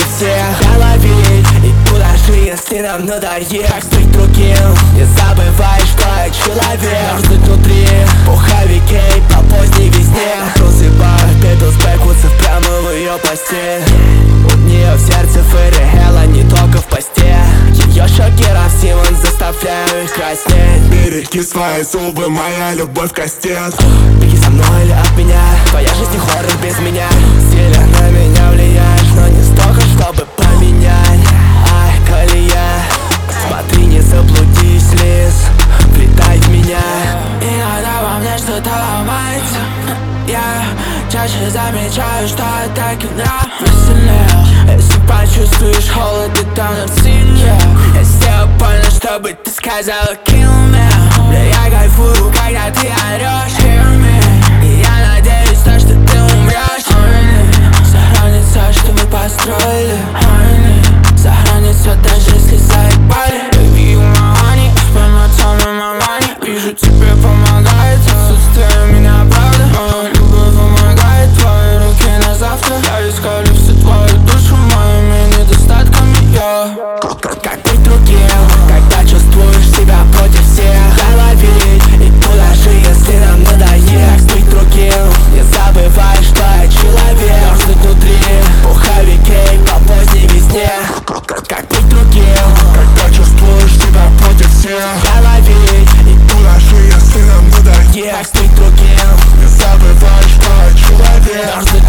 против всех. Головить и даже если нам надоест. Как стать другим, не забывай, что я человек. Мерзнуть внутри, пуховики по поздней весне. Просыпаю пепел с бэквудсов прямо в ее постель. У нее в сердце фэриэла, не только в посте. Ее шокеров Симон, заставляю их краснеть. Береги свои зубы, моя любовь кастет. Беги со мной или от меня, твоя жизнь не хоррор без меня. Сильно на меня влияешь, но не столько, чтобы поменять. Ай, колея, смотри, не заблудись, лис, влетай в меня. Иногда во мне что-то ломается. Я чаще замечаю, что так и нравится сильнее. Если почувствуешь холод, и тонут сильнее. Я сделаю больно, чтобы ты сказала kill me. Бля, я кайфую, когда ты орешь hear me. И я надеюсь, то, что ты умрешь. Сохранится, что мы построили. Сохранится, даже если заебали. Baby, you my honey, spend my time in my money. Вижу, тебе помогает отсутствие меня, правда. Моя любовь помогает, твои руки на завтра. Я искали всю твою душу моими недостатками, Как быть другим, когда чувствуешь себя против всех. Головить и даже если нам надоест. Быть другим, не забывай, что я человек. Мерзнуть внутри, пуховики по поздней весне. Как быть другим, Когда чувствуешь себя против всех. головить и Даже если нам надоест. быть другим, Не забывай, что я человек. мерзнуть